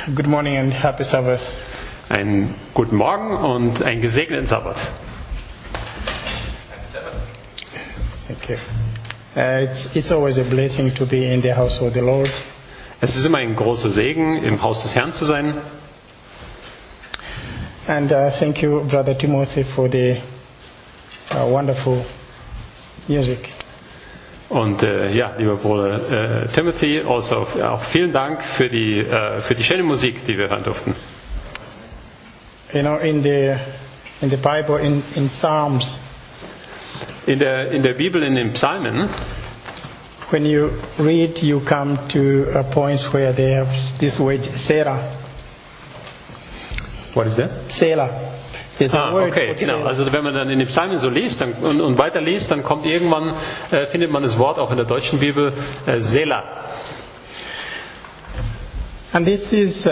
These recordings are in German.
Good morning and happy Sabbath. Einen guten Morgen und einen gesegneten Sabbat. Thank you. It's always a blessing to be in the house of the Lord. Es ist immer ein großer Segen, im Haus des Herrn zu sein. And thank you, Brother Timothy, for the wonderful music. Und lieber Bruder Timothy, also auch vielen Dank für die schöne Musik, die wir hören durften. You know, in the Bible, in Psalms, in der Bibel, in den Psalmen, when you read, you come to points where they have this word Selah. What is that? Selah. Okay, genau. Also wenn man dann in den Psalmen so liest und weiter liest, dann kommt irgendwann, findet man das Wort auch in der deutschen Bibel, Selah. And this is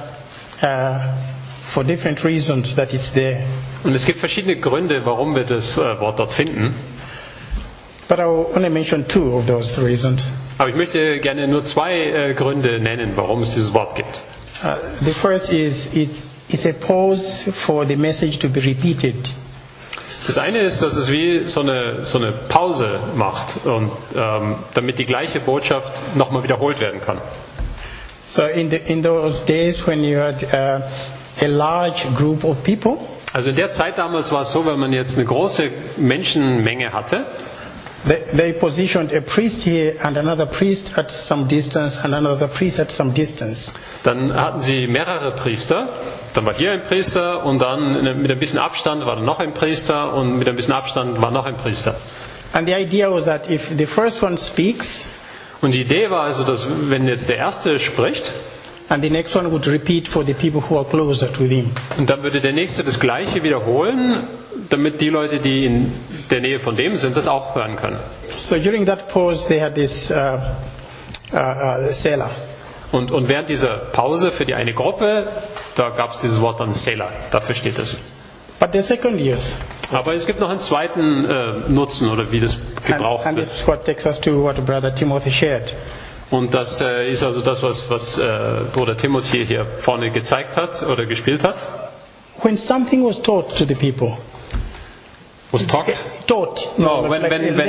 for different reasons that it's there. Und es gibt verschiedene Gründe, warum wir das Wort dort finden. But I will only mention two of those reasons. Aber ich möchte gerne nur zwei Gründe nennen, warum es dieses Wort gibt. The first is it's a pause for the message to be repeated. Das eine ist, dass es wie so eine Pause macht und damit die gleiche Botschaft nochmal wiederholt werden kann. So in those days when you had a large group of people. Also in der Zeit damals war es so, wenn man jetzt eine große Menschenmenge hatte. They positioned a priest here and another priest at some distance and another priest at some distance. Dann hatten sie mehrere Priester. Dann war hier ein Priester und dann mit ein bisschen Abstand war dann noch ein Priester und mit ein bisschen Abstand war noch ein Priester. And the idea was that if the first one speaks, und die Idee war also, dass wenn jetzt der Erste spricht, and the next one would repeat for the people who are closer to him. Und dann würde der Nächste das Gleiche wiederholen, damit die Leute, die in der Nähe von dem sind, das auch hören können. So during that pause they had this Selah. Und während dieser Pause für die eine Gruppe, da gab es dieses Wort dann Selah. Dafür steht es. But the second use. Aber es gibt noch einen zweiten Nutzen oder wie das gebraucht and wird. this is what takes us to what Brother Timothy shared. Und das ist also das, was Bruder Timothy hier vorne gezeigt hat oder gespielt hat. When something was taught to the people. Was taught? Taught. No, wenn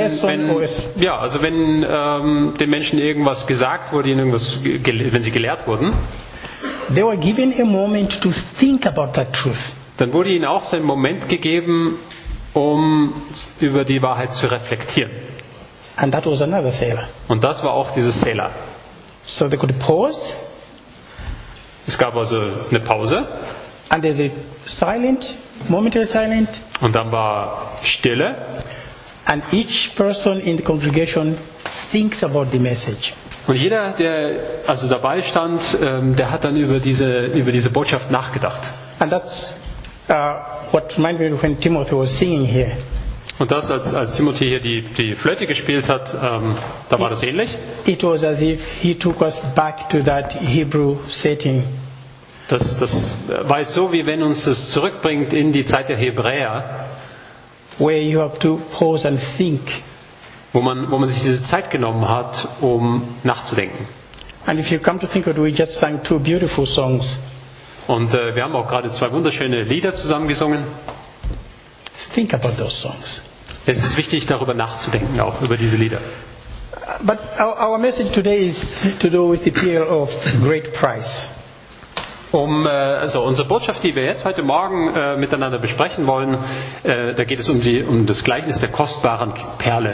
den Menschen irgendwas gesagt wurde, wenn sie gelehrt wurden, they were given a moment to think about that truth. Dann wurde ihnen auch so ein Moment gegeben, um über die Wahrheit zu reflektieren. And that was another Selah. Und das war auch dieses Selah. So they could pause. Es gab also eine Pause. And there's a momentary silent. Und dann war Stille. And each person in the congregation thinks about the message. Und jeder, der also dabei stand, der hat dann über diese Botschaft nachgedacht. And that's what reminded me when Timothy was singing here. Und das, als Timothy hier die Flöte gespielt hat, da war das ähnlich. It was as if he took us back to that Hebrew setting. Das war jetzt so, wie wenn uns das zurückbringt in die Zeit der Hebräer. Where you have to pause and think. Wo man sich diese Zeit genommen hat, um nachzudenken. And if you come to think of it, we just sang two beautiful songs. Und wir haben auch gerade zwei wunderschöne Lieder zusammen gesungen. Think about those songs. Es ist wichtig, darüber nachzudenken, auch über diese Lieder. But our message today is to do with the appeal of great price. Also unsere Botschaft, die wir jetzt heute Morgen miteinander besprechen wollen, da geht es um das Gleichnis der kostbaren Perle.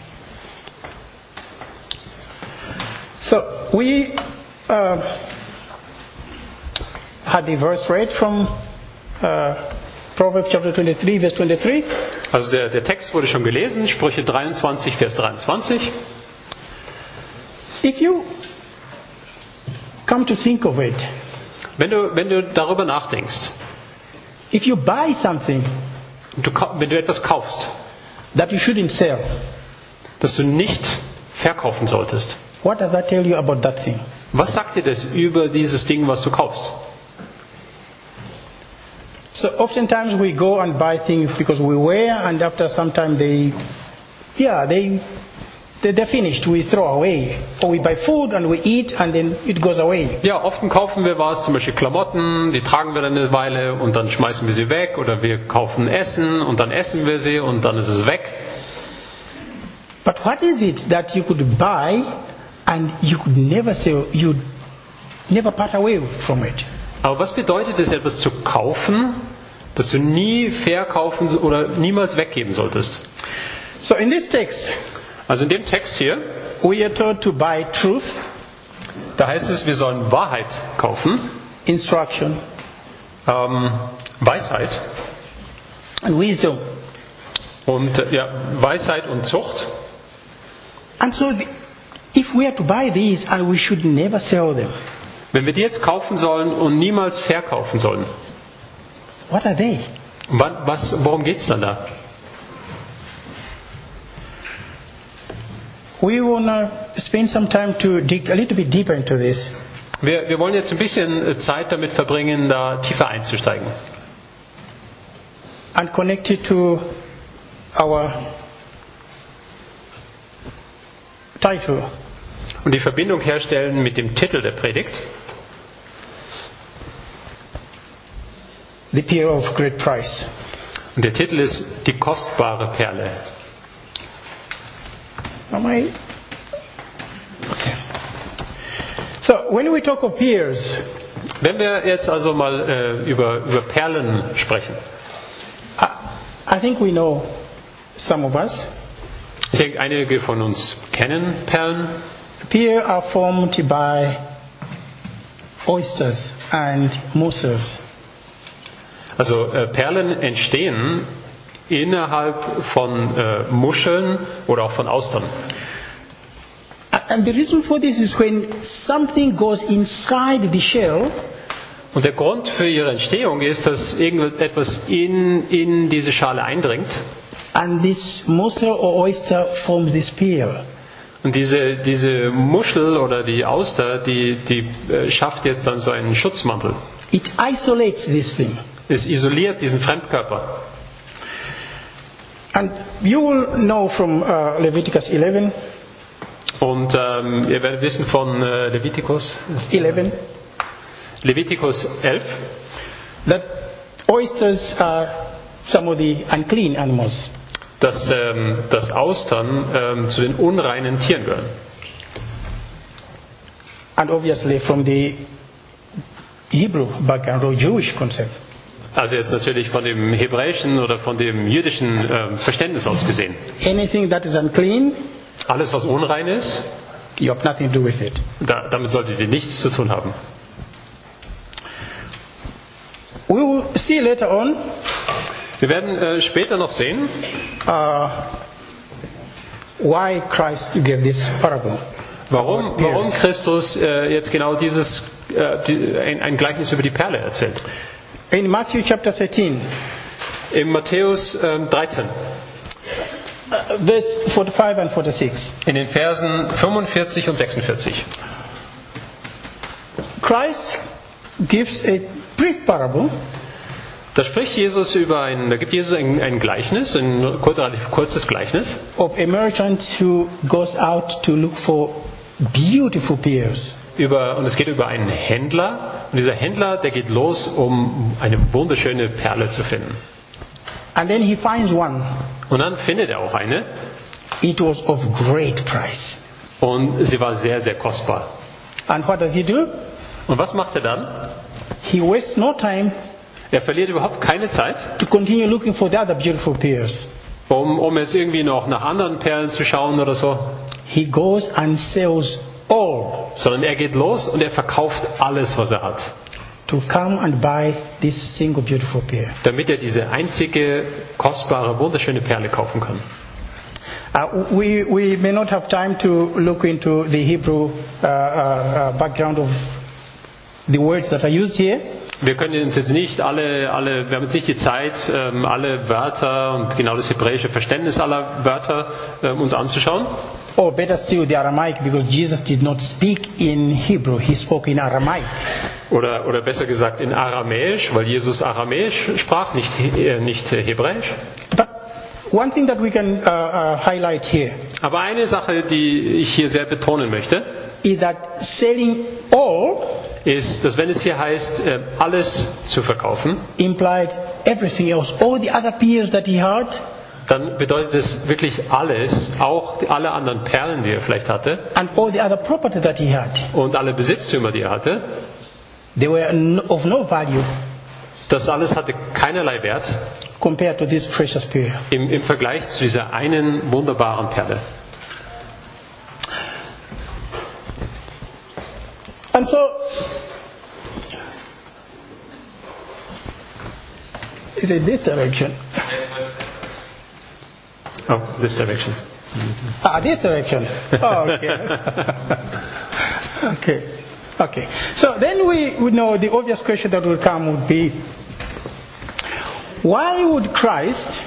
So we had the verse read from Proverbs chapter 23, verse 23. Also der Text wurde schon gelesen, Sprüche 23, Vers 23. If you come to think of it, wenn du darüber nachdenkst, if you buy something, wenn du etwas kaufst, that you shouldn't sell, das du nicht verkaufen solltest, what does that tell you about that thing? Was sagt dir das über dieses Ding, was du kaufst? So oftentimes we go and buy things because we wear, and after some time they they're finished. We throw away. Or we buy food and we eat and then it goes away. Ja, oft kaufen wir was, zum Beispiel Klamotten, die tragen wir dann eine Weile und dann schmeißen wir sie weg. Oder wir kaufen Essen und dann essen wir sie und dann ist es weg. But what is it that you could buy and you could never sell, you'd never part away from it? Aber was bedeutet es, etwas zu kaufen, das du nie verkaufen oder niemals weggeben solltest? So in this text, Also in dem Text hier, we are told to buy truth, da heißt es, wir sollen Wahrheit kaufen, instruction, Weisheit and wisdom. und Weisheit und Zucht. And so if we are to buy these and we should never sell them, Wenn wir die jetzt kaufen sollen und niemals verkaufen sollen, what are they? worum geht es dann da? We want to spend some time to dig a little bit deeper into this. Wir wollen jetzt ein bisschen Zeit damit verbringen, da tiefer einzusteigen. And connect it to our title. Und die Verbindung herstellen mit dem Titel der Predigt. The pearl of great price. Und der Titel ist Die kostbare Perle. Am I? Okay. So, when we talk of pearls, Wenn wir jetzt also mal über Perlen sprechen. I think we know some of us. Ich denke, einige von uns kennen Perlen. Pearls are formed by oysters and mussels. Also Perlen entstehen innerhalb von Muscheln oder auch von Austern. And the reason for this is when something goes inside the shell, Und der Grund für ihre Entstehung ist, dass irgendetwas in diese Schale eindringt. and this mussel or oyster forms this pearl. Und diese Muschel oder die Auster, die schafft jetzt dann so einen Schutzmantel. It isolates this thing. Es isoliert diesen Fremdkörper. And you will know from Leviticus 11, Und ihr werdet wissen von Levitikus 11 11, that oysters are some of the unclean animals. dass Austern zu den unreinen Tieren gehören. And obviously from the Hebrew background or Jewish concept. Also jetzt natürlich von dem hebräischen oder von dem jüdischen Verständnis aus gesehen. Anything that is unclean, Alles, was unrein ist, you have nothing to do with it. damit solltet ihr nichts zu tun haben. We will see later on Wir werden später noch sehen, why Christ gave this parable. warum Christus jetzt genau ein Gleichnis über die Perle erzählt. In Matthew chapter 13, In Matthäus 13, verse 45 and 46, in den Versen 45 und 46. Christ gives a brief parable Da gibt Jesus ein Gleichnis, ein relativ kurzes Gleichnis, of a merchant who goes out to look for beautiful pearls. und es geht über einen Händler. Und dieser Händler, der geht los, um eine wunderschöne Perle zu finden. And then he finds one. Und dann findet er auch eine. It was of great price. Und sie war sehr, sehr kostbar. And what does he do? Und was macht er dann? He wastes no time Er verliert überhaupt keine Zeit, to continue looking for the other beautiful pearls. um jetzt irgendwie noch nach anderen Perlen zu schauen oder so. He goes and sells all Sondern er geht los und er verkauft alles, was er hat. to come and buy this single beautiful pearl. Damit er diese einzige, kostbare, wunderschöne Perle kaufen kann. We may not have time to look into the Hebrew background of the words that are used here. Wir können uns jetzt nicht wir haben jetzt nicht die Zeit, alle Wörter und genau das hebräische Verständnis aller Wörter uns anzuschauen. Or better still, the Aramaic, because Jesus did not speak in Hebrew, he spoke in Aramaic. Oder besser gesagt in Aramäisch, weil Jesus Aramäisch sprach, nicht Hebräisch. But one thing that we can highlight here, Aber eine Sache, die ich hier sehr betonen möchte, is that selling all ist, dass wenn es hier heißt, alles zu verkaufen, implied everything else, all the other peers that he had, dann bedeutet es wirklich alles, auch alle anderen Perlen, die er vielleicht hatte, and all the other property that he had. und alle Besitztümer, die er hatte. They were of no value Das alles hatte keinerlei Wert compared to this precious pearl. im Vergleich zu dieser einen wunderbaren Perle. And so, is it this direction? Oh, this direction. This direction. Oh, okay. Okay. So then we know the obvious question that will come would be, why would Christ,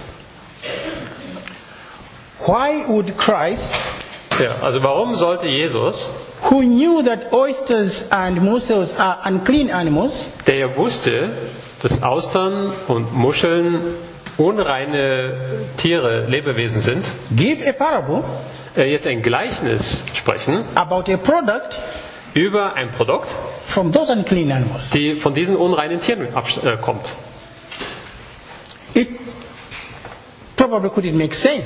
Ja, also warum sollte Jesus, who knew that oysters and mussels are unclean animals, der ja wusste, dass Austern und Muscheln unreine Tiere, Lebewesen sind, give a parable jetzt ein Gleichnis sprechen about a product über ein Produkt, from those unclean animals? die von diesen unreinen Tieren kommt. It probably couldn't make sense.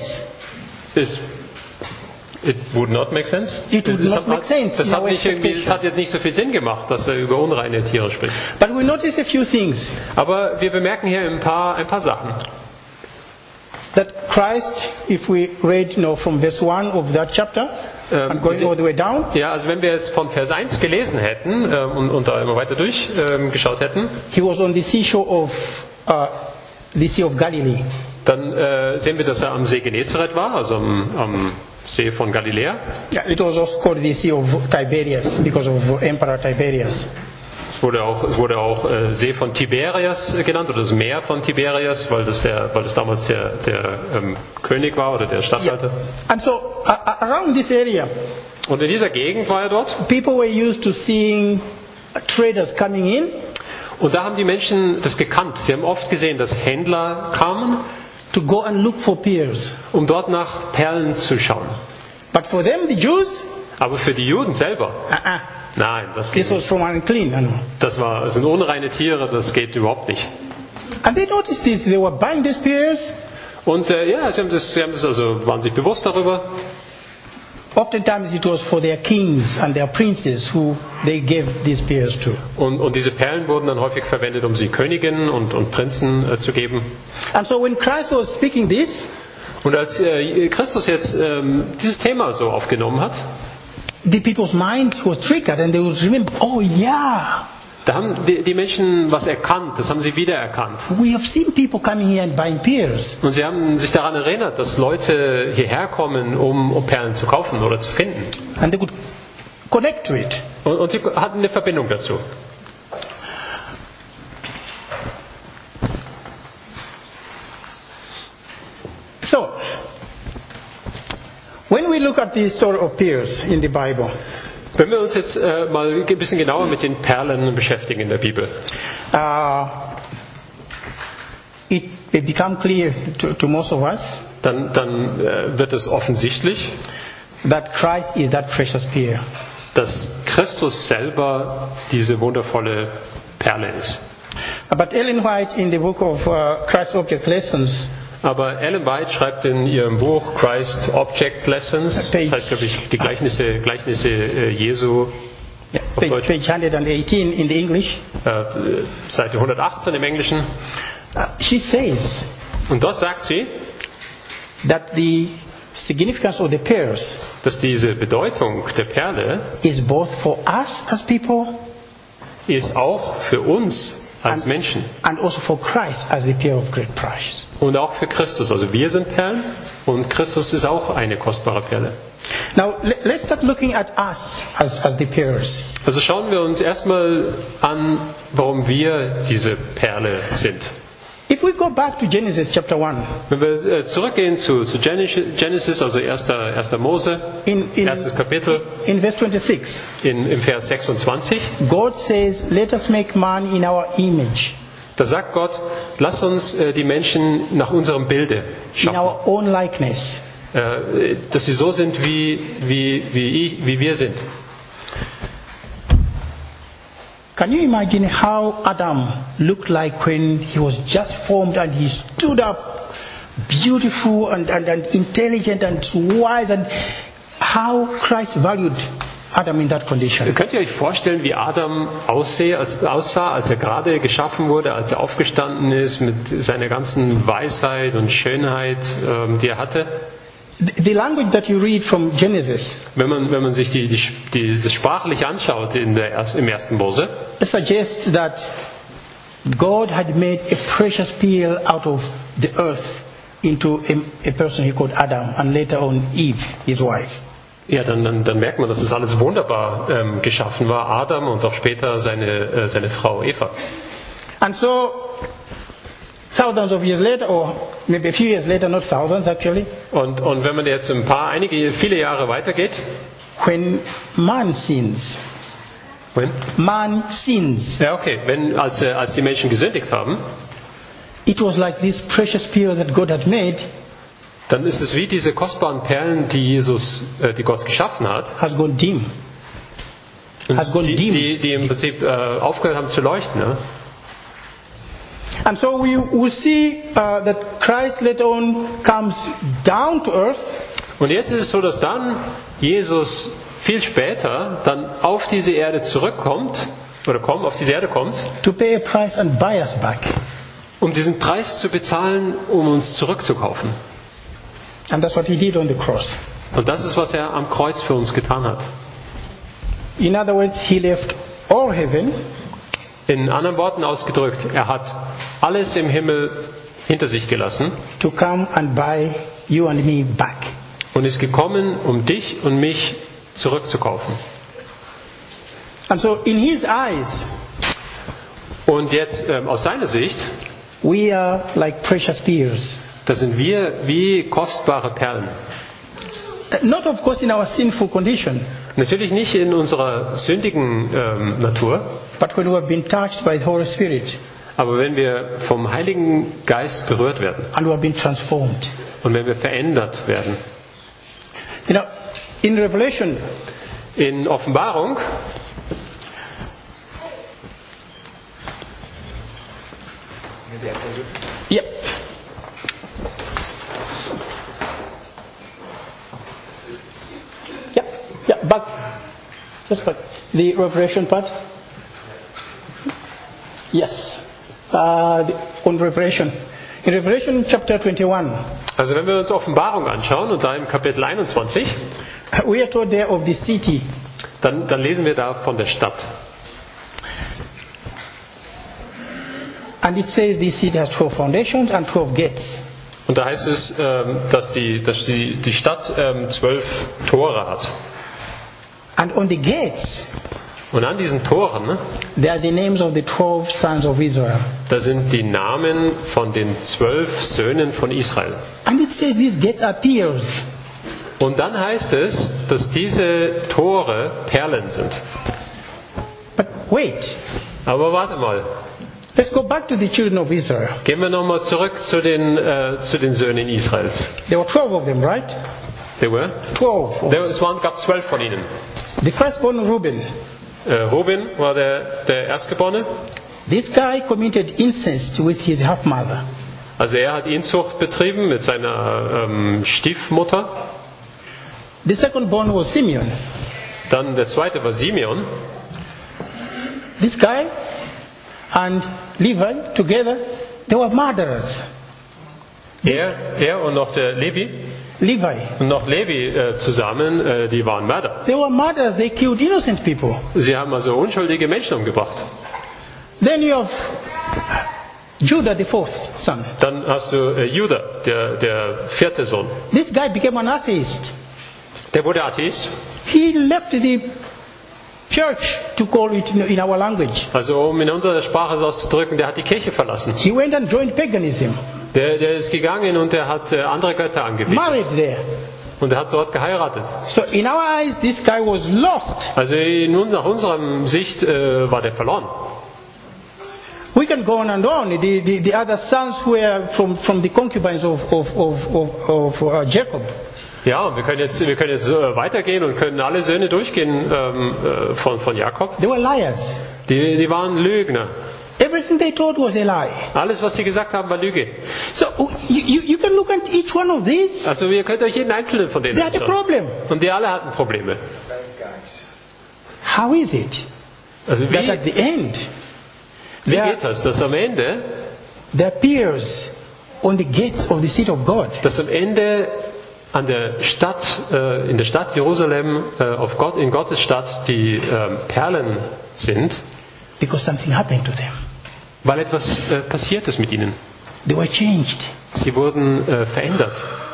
It would not make sense. It would not make sense Das in hat, our nicht irgendwie, das expectation. hat jetzt nicht so viel Sinn gemacht, dass er über unreine Tiere spricht. But we notice a few things. Aber wir bemerken hier ein paar Sachen. That Christ, if we read from verse 1 of that chapter, and going all the way down, Ja, also wenn wir jetzt von Vers 1 gelesen hätten und da immer weiter durchgeschaut hätten, he was on the seashore of the Sea of Galilee. dann sehen wir, dass er am See Genezareth war, also am See von Galiläa. Yeah, it was also called the Sea of Tiberias because of Emperor Tiberius. Es wurde auch See von Tiberias genannt oder das Meer von Tiberias, weil das damals der König war oder der Statthalter. And so around this area, Und in dieser Gegend war er dort. people were used to seeing traders coming in Und da haben die Menschen das gekannt. Sie haben oft gesehen, dass Händler kamen, to go and look for pearls. um dort nach Perlen zu schauen. But for them, the Jews, Aber für die Juden selber, nein, das geht this was nicht. from unclean animal. Das sind unreine Tiere, das geht überhaupt nicht. And they noticed this. They were buying these pearls. Und ja, sie haben das also, waren sich bewusst darüber. Oftentimes it was for their kings and their princes who they gave these pearls to. Und diese Perlen wurden dann häufig verwendet, um sie Königinnen und Prinzen zu geben. And so when Christ was speaking this, Und als Christus jetzt dieses Thema so aufgenommen hat, the people's mind was triggered and they would remember, oh yeah, da haben die Menschen was erkannt, das haben sie wiedererkannt. we have seen people coming here and buying pearls. Und sie haben sich daran erinnert, dass Leute hierher kommen, um Perlen zu kaufen oder zu finden. And they could connect to it. Und sie hatten eine Verbindung dazu. So, when we look at these sort of pearls in the Bible, Wenn wir uns jetzt mal ein bisschen genauer mit den Perlen beschäftigen in der Bibel, it become clear to most of us dann wird es offensichtlich, that Christ is that precious pearl. dass Christus selber diese wundervolle Perle ist. But Ellen White in the book of Christ Object Lessons, Aber Ellen White schreibt in ihrem Buch Christ Object Lessons, das heißt, glaube ich, die Gleichnisse Jesu, auf Deutsch, page 118 in the English, Seite 118 im Englischen. she says Und dort sagt sie, that the significance of the pearls dass diese Bedeutung der Perle is both for us as people ist auch für uns als Menschen and also for Christ as the pearl of great price. und auch für Christus. Also wir sind Perlen und Christus ist auch eine kostbare Perle. Now let's start looking at us as the pearls. Also schauen wir uns erstmal an, warum wir diese Perle sind. If we go back to Genesis chapter 1, Wenn wir zurückgehen zu Genesis, also 1. Mose, erstes Kapitel, in verse 26, im Vers 26, God says, let us make man in our image, da sagt Gott, lass uns die Menschen nach unserem Bilde in schaffen, our own likeness. dass sie so sind, wie wir sind. Can you imagine how Adam looked like when he was just formed and he stood up beautiful and intelligent and wise, and how Christ valued Adam in that condition? Könnt ihr euch vorstellen, wie Adam aussah, als er gerade geschaffen wurde, als er aufgestanden ist mit seiner ganzen Weisheit und Schönheit, die er hatte? The language that you read from Genesis, Wenn man sich das sprachlich anschaut im ersten Mose, it suggests that God had made a precious pearl out of the earth into a person he called Adam, and later on Eve, his wife. ja, dann merkt man, dass das alles wunderbar geschaffen war. Adam und auch später seine Frau Eva. And so, thousands of years later, or maybe a few years later, not thousands actually, Und wenn man jetzt viele Jahre weitergeht, when man sins, ja okay, als die Menschen gesündigt haben, it was like this precious pearl that God had made dann ist es wie diese kostbaren Perlen, die Gott geschaffen hat, has gone dim. Has gone dim. die im Prinzip aufgehört haben zu leuchten. Ne? And so we see that Christ later on comes down to earth. Und jetzt ist es so, dass dann Jesus viel später dann auf diese Erde zurückkommt, auf diese Erde kommt, To pay a price and buy us back. um diesen Preis zu bezahlen, um uns zurückzukaufen. And that's what he did on the cross. Und das ist, was er am Kreuz für uns getan hat. In other words, he left all heaven In anderen Worten ausgedrückt, er hat alles im Himmel hinter sich gelassen to come and buy you and me back. und ist gekommen, um dich und mich zurückzukaufen. And so in his eyes, Und jetzt aus seiner Sicht, we are like precious pearls. da sind wir wie kostbare Perlen. Not of course in our sinful condition, Natürlich nicht in unserer sündigen Natur, but when we have been touched by the Holy Spirit aber wenn wir vom Heiligen Geist berührt werden and we have been transformed. und wenn wir verändert werden. You know, in Revelation, In Offenbarung, yeah. Yeah, back. Just back. The Revelation part. Yes. On Revelation. In Revelation chapter 21, also wenn wir uns Offenbarung anschauen und da im Kapitel 21, we are told there of the city. dann lesen wir da von der Stadt. And it says this city has 12 foundations and 12 gates. Und da heißt es, dass die Stadt 12 Tore hat. And on the gates, Und an diesen Toren, ne, there are the names of the 12 sons of Israel. da sind die Namen von den 12 Söhnen von Israel. And it says these gates are pearls. Und dann heißt es, dass diese Tore Perlen sind. But wait, Aber warte mal, let's go back to the children of Israel. gehen wir nochmal zurück zu den Söhnen Israels. There were 12 of them, right? There were? 12. Es gab 12 von ihnen. The firstborn Reuben. Reuben war der Erstgeborene. This guy committed incest with his half-mother. Also er hat Inzucht betrieben mit seiner Stiefmutter. The second-born was Simeon. Dann der zweite war Simeon. This guy and Levi together, they were murderers. Er und noch der Levi. Levi. Und noch Levi zusammen, die waren Mörder. They were murderers. They killed innocent people. Sie haben also unschuldige Menschen umgebracht. Then you have Judah, the fourth son. Dann hast du Judah, der vierte Sohn. This guy became an atheist. Der wurde Atheist. He left the church, to call it in our language. Also um in unserer Sprache es auszudrücken, der hat die Kirche verlassen. He went and joined paganism. Der ist gegangen und der hat andere Götter angebetet. Married there. Und er hat dort geheiratet. So in our eyes, this guy was lost. Also nach unserer Sicht war der verloren. We can go on and on. The other sons were from the concubines of Jacob. Ja, und wir können jetzt weitergehen und können alle Söhne durchgehen von Jakob. They were liars. Die waren Lügner. Everything they told was a lie. Alles, was sie gesagt haben, war Lüge. So you can look at each one of these. Also ihr könnt euch jeden einzelnen von denen They had a anschauen. problem. Und die alle hatten Probleme. How is it Also that at the end wie geht das? Dass am Ende, there appears on the gates of the city of God dass am Ende an der Stadt, in der Stadt Jerusalem, in Gottes Stadt, die Perlen sind, because something happened to them. weil etwas passiert ist mit ihnen. They were changed. Sie wurden verändert.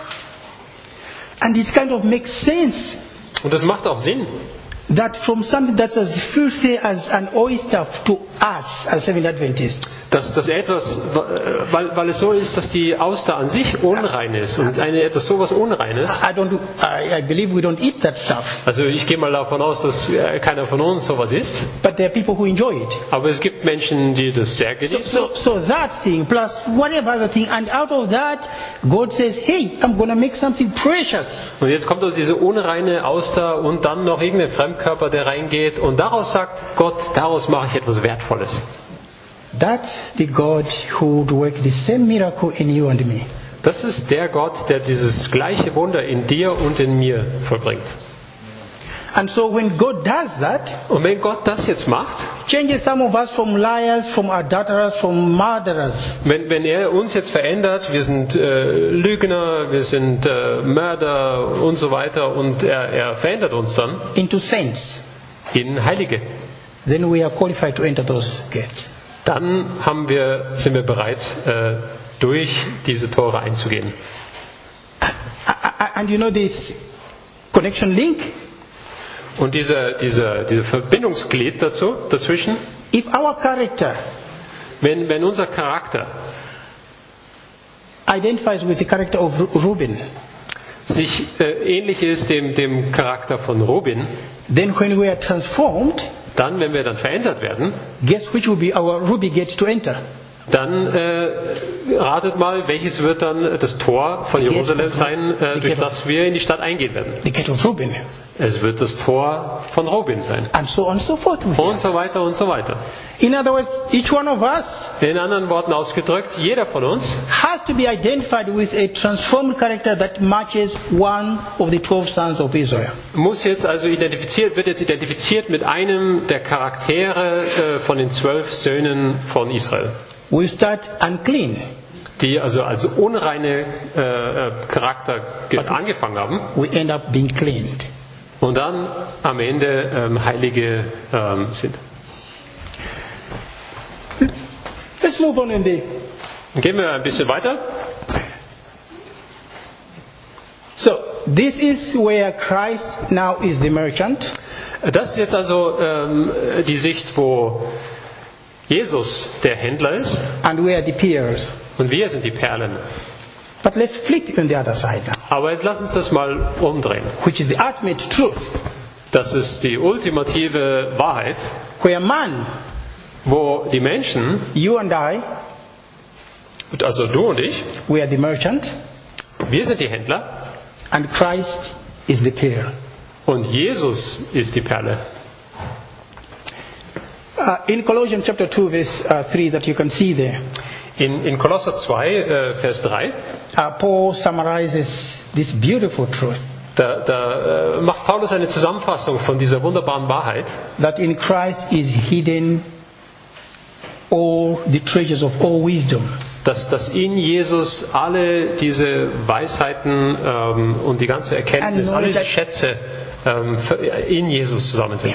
And it kind of makes sense Und das macht auch Sinn, that from something that's as filthy as an oyster to us as Seventh Adventists, dass etwas, weil es so ist, dass die Auster an sich unrein ist und etwas sowas Unreines. I believe we don't eat that stuff. Also ich gehe mal davon aus, dass keiner von uns sowas isst. But there are people who enjoy it. Aber es gibt Menschen, die das sehr genießen. So that thing plus whatever other thing, and out of that, God says, "Hey, I'm going to make something precious." Und jetzt kommt aus diese unreine Auster und dann noch irgendein Fremdkörper, der reingeht. Und daraus sagt Gott, daraus mache ich etwas Wertvolles. That's the God who would work the same miracle in you and me. Das ist der Gott, der dieses gleiche Wunder in dir und in mir vollbringt. And so when God does that, Und wenn Gott das jetzt macht, changes some of us from liars, from adulterers, from murderers, wenn er uns jetzt verändert, wir sind Lügner, wir sind Mörder und so weiter, und er verändert uns dann into saints, in Heilige, then we are qualified to enter those gates. dann sind wir bereit, durch diese Tore einzugehen. And you know this connection link? Und diese Verbindungsglied dazwischen, If our character wenn unser Charakter identifies with the character of Reuben, sich ähnlich ist dem Charakter von Reuben, then when we are transformed, dann, wenn wir dann verändert werden, guess which will be our ruby gate to enter? dann ratet mal, welches wird dann das Tor von Jerusalem sein, durch das wir in die Stadt eingehen werden. The gate of Reuben. Es wird das Tor von Reuben sein. And so on and so forth. Und so weiter und so weiter. In other words, each one of us In anderen Worten ausgedrückt, jeder von uns has to be identified with a transformed character that matches one of the 12 sons of Israel. wird jetzt identifiziert mit einem der Charaktere von den 12 Söhnen von Israel. We start unclean, Die also als unreine Charakter angefangen haben we end up being cleaned. und dann am Ende Heilige sind. Let's move on in the. Gehen wir ein bisschen weiter. So, this is where Christ now is the merchant. Das ist jetzt also die Sicht, wo Jesus der Händler ist And we are the peers. und wir sind die Perlen. But let's flip on the other side now, Aber jetzt lass uns das mal umdrehen. which is the ultimate truth, Das ist die ultimative Wahrheit, where man, wo die Menschen, you and I, also du und ich, we are the merchant, wir sind die Händler and Christ is the peer. und Jesus ist die Perle. In Colossians chapter 2, verse 3, that you can see there, In Kolosser 2, Vers 3, Paul summarizes this beautiful truth da macht Paulus eine Zusammenfassung von dieser wunderbaren Wahrheit, that in Christ is hidden all the treasures of all wisdom. dass in Jesus alle diese Weisheiten und die ganze Erkenntnis, alle diese Schätze in Jesus zusammen sind.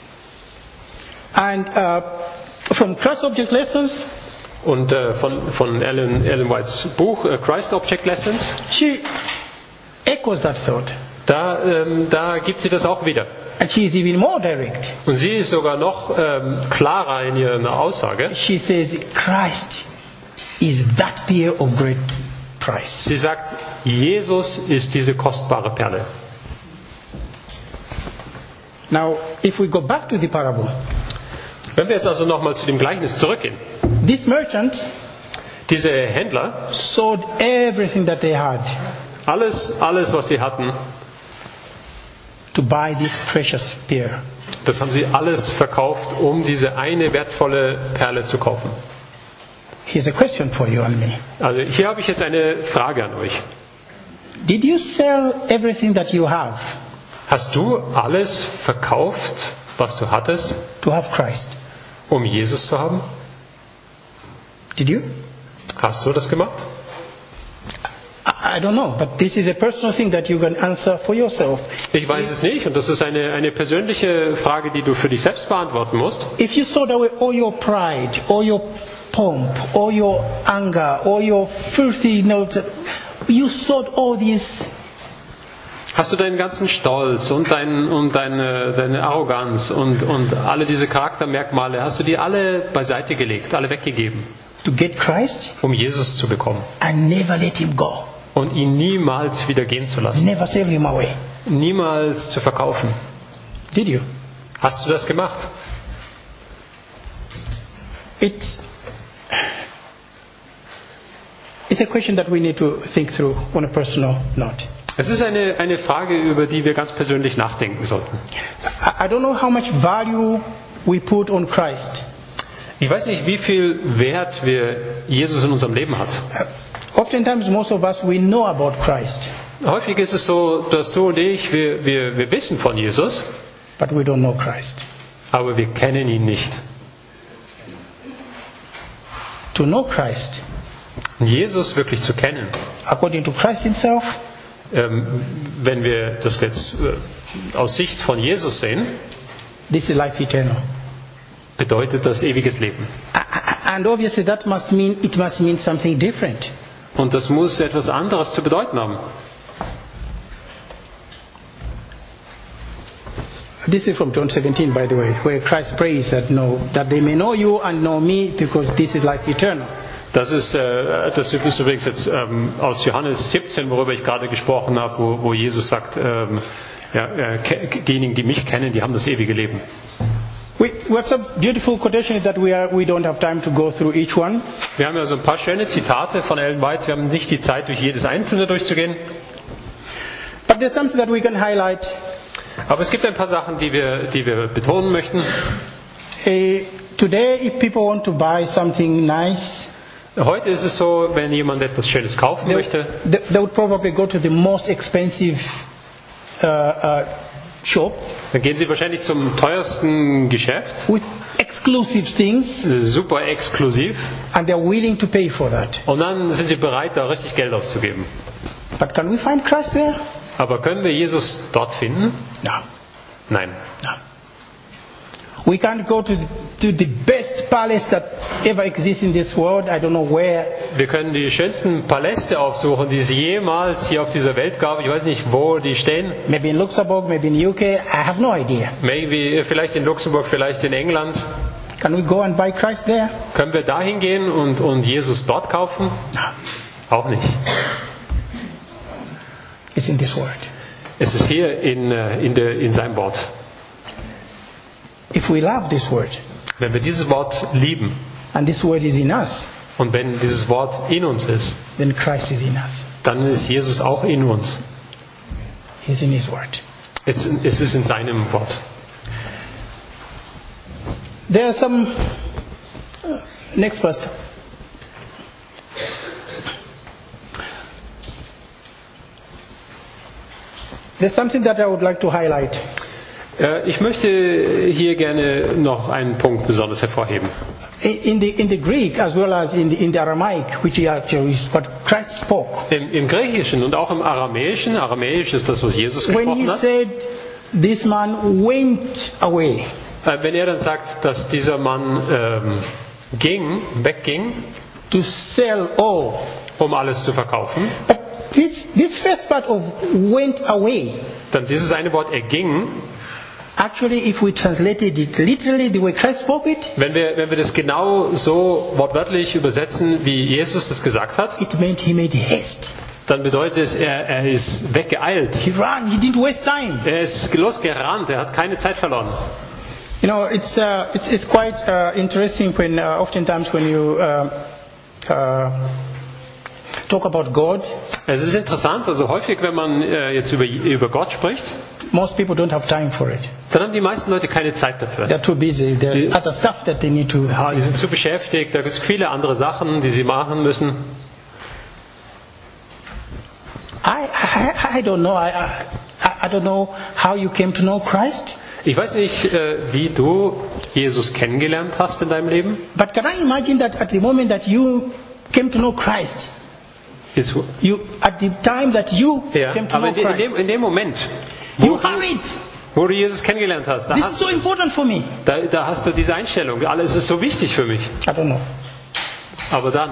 And from Christ Object Lessons, Und von Ellen Whites Buch Christ Object Lessons, she echoes that thought. da gibt sie das auch wieder. And she is even more direct. Und sie ist sogar noch klarer in ihrer Aussage. She says, Christ is that pearl of great price. Sie sagt, Jesus ist diese kostbare Perle. Now, if we go back to the parable, Wenn wir jetzt also nochmal zu dem Gleichnis zurückgehen. this merchant Diese Händler, sold everything that they had. Alles, was sie hatten, to buy this precious pearl. das haben sie alles verkauft, um diese eine wertvolle Perle zu kaufen. Here's a question for you and me. Also hier habe ich jetzt eine Frage an euch. Did you sell everything that you have Hast du alles verkauft, was du hattest, to have Christ? um Jesus zu haben? Did you? Hast du das gemacht? I don't know, but this is a personal thing that you can answer for yourself. Ich weiß es nicht und das ist eine persönliche Frage, die du für dich selbst beantworten musst. If you sold away all your pride, all your pomp, all your anger, all your filthy notes, you sold all these. Hast du deinen ganzen Stolz und deine Arroganz und alle diese Charaktermerkmale, hast du die alle beiseite gelegt, alle weggegeben, To get Christ um Jesus zu bekommen and never let him go. und ihn niemals wieder gehen zu lassen, Never sell him away. niemals zu verkaufen? Did you? Hast du das gemacht? It's a question that we need to think through on a personal note. Es ist eine Frage, über die wir ganz persönlich nachdenken sollten. I don't know how much value we put on Christ. Ich weiß nicht, wie viel Wert Jesus in unserem Leben hat. Oftentimes, most of us, we know about Christ, Häufig ist es so, dass du und ich, wir wissen von Jesus, but we don't know Christ. aber wir kennen ihn nicht. To know Christ, Jesus wirklich zu kennen, according to Christ himself, wenn wir das jetzt aus Sicht von Jesus sehen, this is life eternal. bedeutet das ewiges Leben. And obviously that must mean something different. Und das muss etwas anderes zu bedeuten haben. This is from John 17, by the way, where Christ prays that they may know you and know me, because this is life eternal. Das ist übrigens jetzt aus Johannes 17, worüber ich gerade gesprochen habe, wo Jesus sagt, diejenigen, die mich kennen, die haben das ewige Leben. We have some beautiful quotations that we don't have time to go through each one. Wir haben ja so ein paar schöne Zitate von Ellen White. Wir haben nicht die Zeit, durch jedes einzelne durchzugehen. But there's something that we can highlight. Aber es gibt ein paar Sachen, die wir betonen möchten. Today, if people want to buy something nice, Heute ist es so, wenn jemand etwas Schönes kaufen möchte, they would probably go to the most expensive shop dann gehen sie wahrscheinlich zum teuersten Geschäft, with exclusive things, super exklusiv, and they're willing to pay for that. und dann sind sie bereit, da richtig Geld auszugeben. But can we find Christ there? Aber können wir Jesus dort finden? No. Nein. No. We can't go to the best palace that ever exists in this world. I don't know where. Wir können die schönsten Paläste aufsuchen, die es jemals hier auf dieser Welt gab. Ich weiß nicht, wo die stehen. Maybe in Luxembourg, maybe in UK. I have no idea. Maybe, vielleicht in Luxemburg, vielleicht in England. Can we go and buy Christ there? Können wir dahin gehen und Jesus dort kaufen? No. Auch nicht. It's in this word. Es ist hier in seinem Wort. If we love this word, Wenn wir dieses Wort lieben and this word is in us, und wenn dieses Wort in uns ist, then Christ is in us. dann ist Jesus auch in uns. He's in his word. Es ist in seinem Wort. There are some next verse. There's something that I would like to highlight. Ich möchte hier gerne noch einen Punkt besonders hervorheben. In the Greek as well as in the Aramaic, which actually is what Christ spoke. Im Griechischen und auch im Aramäischen, Aramäisch ist das, was Jesus When gesprochen he hat. said, this man went away. Wenn er dann sagt, dass dieser Mann wegging, To sell all. um alles zu verkaufen, But this first part of went away, dann dieses eine Wort, er ging, actually if we translated it literally the way Christ spoke it, wenn wir das genau so wortwörtlich übersetzen, wie Jesus das gesagt hat, it meant he made haste. dann bedeutet es, er ist weggeeilt. He ran, he didn't waste time. Er ist losgerannt, er hat keine Zeit verloren. You know, it's quite interesting when oftentimes when you talk about God, Es ist interessant, also häufig, wenn man jetzt über Gott spricht, most people don't have time for it. dann haben die meisten Leute keine Zeit dafür. They're too busy. There are other stuff that they need to. Ja, die sind zu beschäftigt, da gibt es viele andere Sachen, die sie machen müssen. I don't know. I don't know how you came to know Christ. Ich weiß nicht, wie du Jesus kennengelernt hast in deinem Leben. But can I imagine that at the moment that you came to know Christ, Jetzt, at the time that you ja, came to aber know Christ, in dem Moment, you hurried. wo du Jesus kennengelernt hast, This is so important for me. da hast du diese Einstellung. Alles ist so wichtig für mich. I don't know. Aber dann,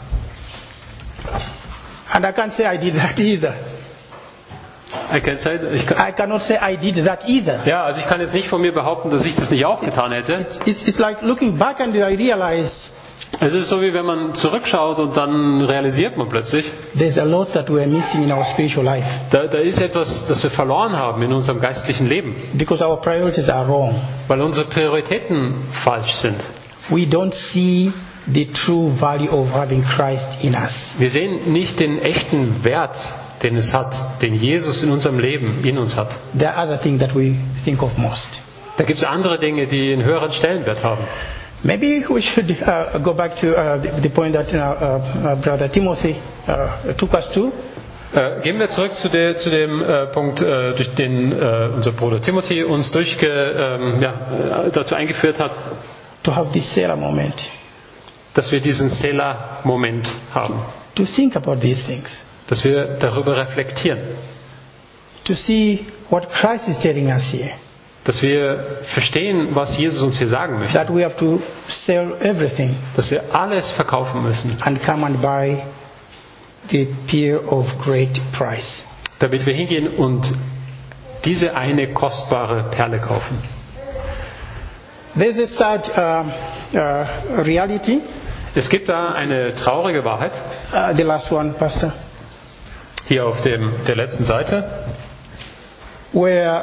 And I can't say I did that either. I cannot say I did that either. ja, also ich kann jetzt nicht von mir behaupten, dass ich das nicht auch getan hätte. It's like looking back and I realize Es ist so, wie wenn man zurückschaut und dann realisiert man plötzlich, there's a lot that we're missing in our spiritual life da ist etwas, das wir verloren haben in unserem geistlichen Leben, because our priorities are wrong. weil unsere Prioritäten falsch sind. We don't see the true value of having Christ in us. Wir sehen nicht den echten Wert, den es hat, den Jesus in unserem Leben in uns hat. There are other things that we think of most. Da gibt es andere Dinge, die einen höheren Stellenwert haben. Maybe we should go back to the point that Brother Timothy took us to. Gehen wir zurück zu dem Punkt, durch den unser Bruder Timothy uns dazu eingeführt hat, To have this Selah moment. dass wir diesen Selah-Moment haben, To think about these things. dass wir darüber reflektieren, To see what Christ is telling us here. dass wir verstehen, was Jesus uns hier sagen möchte, That we have to sell everything dass wir alles verkaufen müssen, and come and buy the pearl of great price. damit wir hingehen und diese eine kostbare Perle kaufen. There's a sad reality. Es gibt da eine traurige Wahrheit, The last one, Pastor, hier auf der letzten Seite, where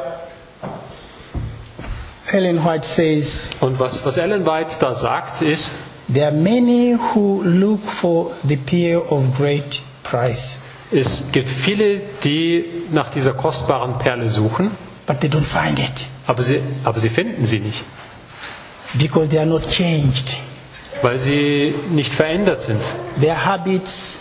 Ellen White says, und was Ellen White da sagt ist, there are many who look for the pearl of great price, es gibt viele, die nach dieser kostbaren Perle suchen, but they don't find it aber sie finden sie nicht, because they are not changed. weil sie nicht verändert sind. Their habits,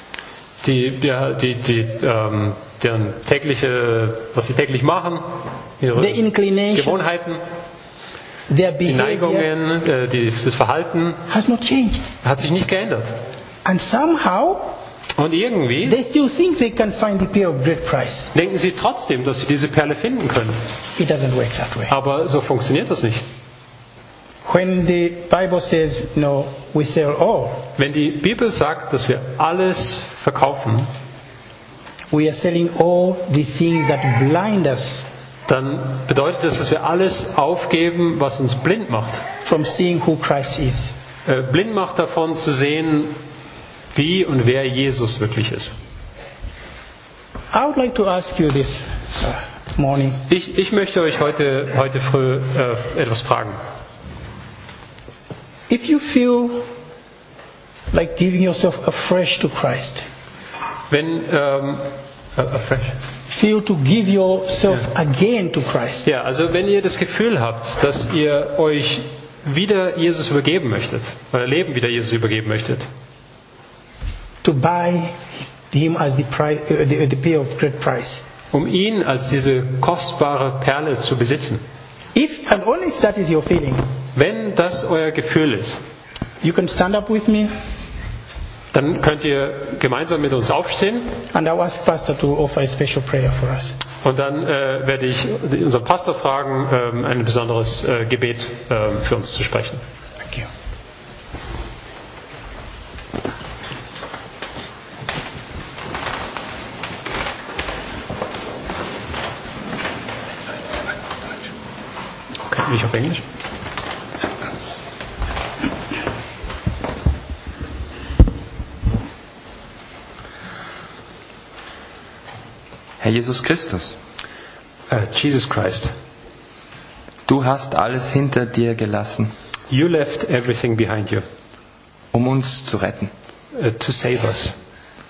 Deren tägliche, was sie täglich machen, ihre the inclination, Gewohnheiten, their die behavior Neigungen, das Verhalten has not changed. hat sich nicht geändert. And somehow Und irgendwie they still think they can find the pearl of great price. denken sie trotzdem, dass sie diese Perle finden können. It doesn't work that way. Aber so funktioniert das nicht. When the Bible says, no, we sell all, Wenn die Bibel sagt, dass wir alles verkaufen, we are selling all the things that blind us dann bedeutet das, dass wir alles aufgeben, was uns blind macht. from seeing who Christ is. Blind macht davon zu sehen, wie und wer Jesus wirklich ist. I would like to ask you this morning. Ich möchte euch heute früh etwas fragen. If you feel like giving yourself afresh to Christ, Wenn feel to give yourself again to Christ, ja, also wenn ihr das Gefühl habt, dass ihr euch wieder Jesus übergeben möchtet, euer Leben wieder Jesus übergeben möchtet, to buy Him as the pearl of great price. um ihn als diese kostbare Perle zu besitzen. If and only if that is your feeling, Wenn das euer Gefühl ist, you can stand up with me, dann könnt ihr gemeinsam mit uns aufstehen and I'll ask Pastor to offer a special prayer for us. und dann werde ich unseren Pastor fragen, ein besonderes Gebet für uns zu sprechen. Thank you. Okay, nicht auf Englisch? Herr Jesus Christus, Jesus Christ, du hast alles hinter dir gelassen, you left everything behind you um uns zu retten. to save us.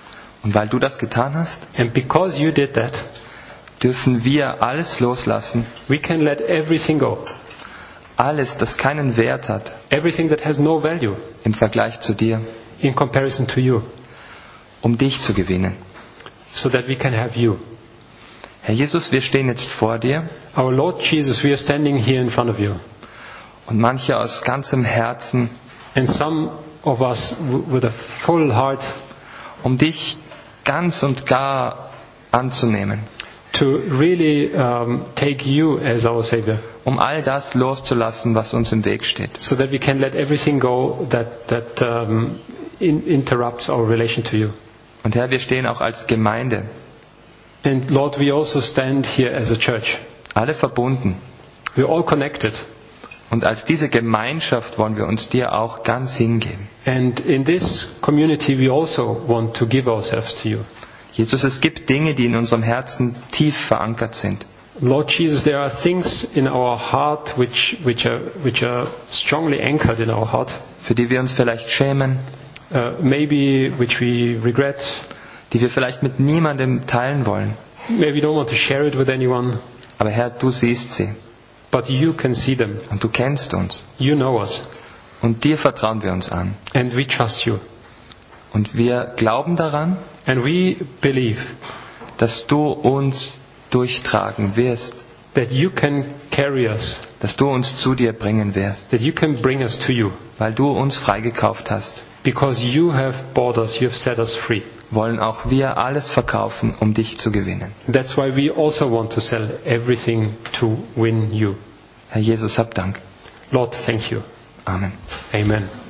Und weil du das getan hast, And because you did that, dürfen wir alles loslassen. we can let everything go. Alles, das keinen Wert hat Everything that has no value im Vergleich zu dir, in comparison to you, um dich zu gewinnen. so that we can have you. Herr Jesus, wir stehen jetzt vor dir Our Lord Jesus, we are standing here in front of you. und manche aus ganzem Herzen, And some of us with a full heart um dich ganz und gar anzunehmen, to really take you as our Savior, um all das loszulassen, was uns im Weg steht. so that we can let everything go that interrupts our relation to you. Und Herr, wir stehen auch als Gemeinde, And Lord, we also stand here as a church. alle verbunden. We're all connected. Und als diese Gemeinschaft wollen wir uns dir auch ganz hingeben. And in this community, we also want to give ourselves to you. Jesus, es gibt Dinge, die in unserem Herzen tief verankert sind. Lord Jesus, there are things in our heart which are strongly anchored in our heart, Für die wir uns vielleicht schämen, maybe which we regret, die wir vielleicht mit niemandem teilen wollen. maybe don't want to share it with anyone, Aber Herr, du siehst sie but you can see them. und du kennst uns. You know us, Und dir vertrauen wir uns an. and we trust you. Und wir glauben daran, And we believe dass du uns durchtragen wirst, that you can carry us, dass du uns zu dir bringen wirst, that you can bring us to you, weil du uns freigekauft hast. because you have bought us, you have set us free. Wollen auch wir alles verkaufen, um dich zu gewinnen. That's why we also want to sell everything to win you. Herr Jesus, hab Dank. Lord, thank you. Amen. Amen.